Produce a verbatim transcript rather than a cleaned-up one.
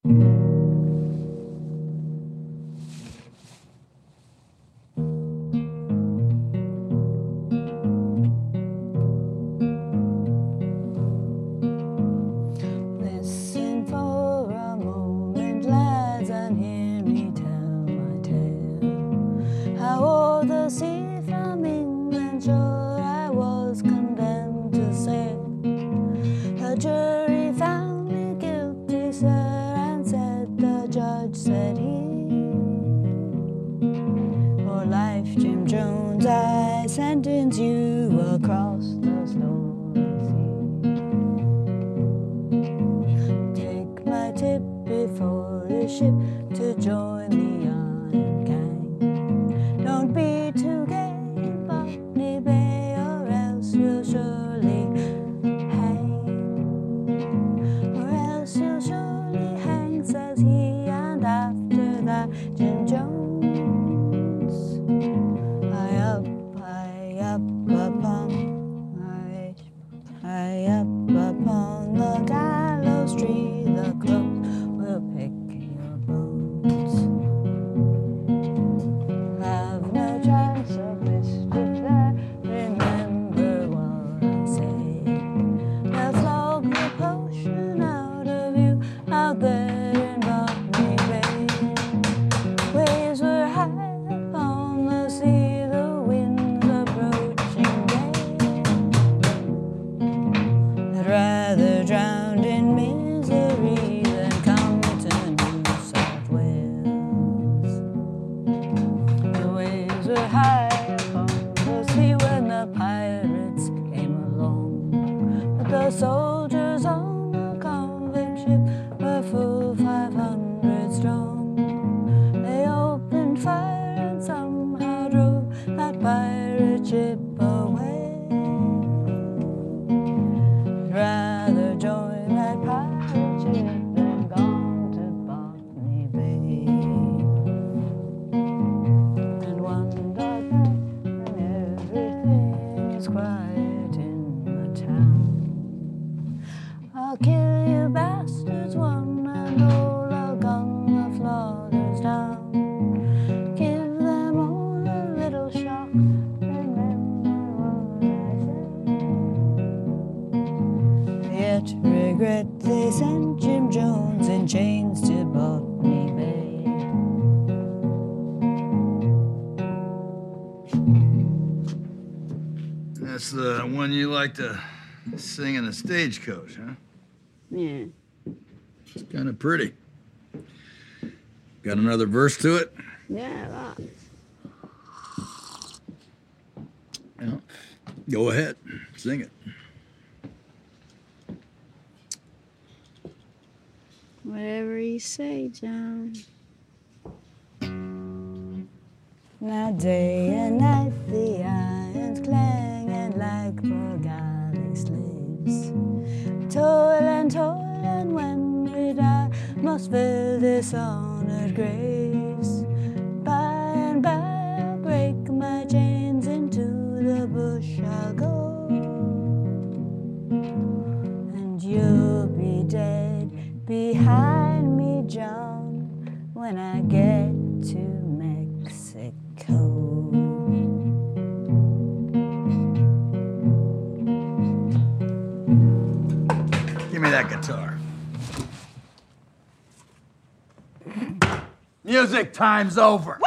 Listen for a moment, lads, and hear me tell my tale. How o'er the sea from England shore I was condemned to sail. The jury found me guilty, sir, and said the judge, said he, for life, Jim Jones, I sentence you across the stormy sea. Take my tip before the ship to join the iron gang. Don't be too gay in Botany Bay, or else you'll surely hang. Or else you'll surely hang, says he, and after that, Jim Jones, high up, high up upon, high, high up upon the gallows tree, the crows will pick your bones. Have no chance of mischief there, remember what I say. They'll flog the potion out of you out there in Botany Bay. Waves were high upon the sea, the wind's approaching day. I'd rather drown in misery than come to New South Wales. The waves were high upon the sea when the pirates came along, but the soldiers on the convict ship were full five hundred strong. They opened fire and somehow drove that pirate ship away. I'd rather join that pirate ship than gone to Botany Bay. And one dark night when everything is quiet in the town, I'll kill you bastards one and all, I'll gun the floggers down. Give them all a little shock, remember what I say. Yet regret they sent Jim Jones in chains to Botany Bay. That's the one you like to sing in a stagecoach, huh? Yeah. It's kind of pretty. Got another verse to it? Yeah, lots. Yeah. Go ahead, sing it. Whatever you say, John. Now day and night the irons clang, and like poor galley slaves toil and toil, and when we die must fill dishonored graves. By and by I'll break my chains, into the bush I'll go, and you'll be dead behind me, John, when I get to Mexico. Give me that guitar. Music time's over.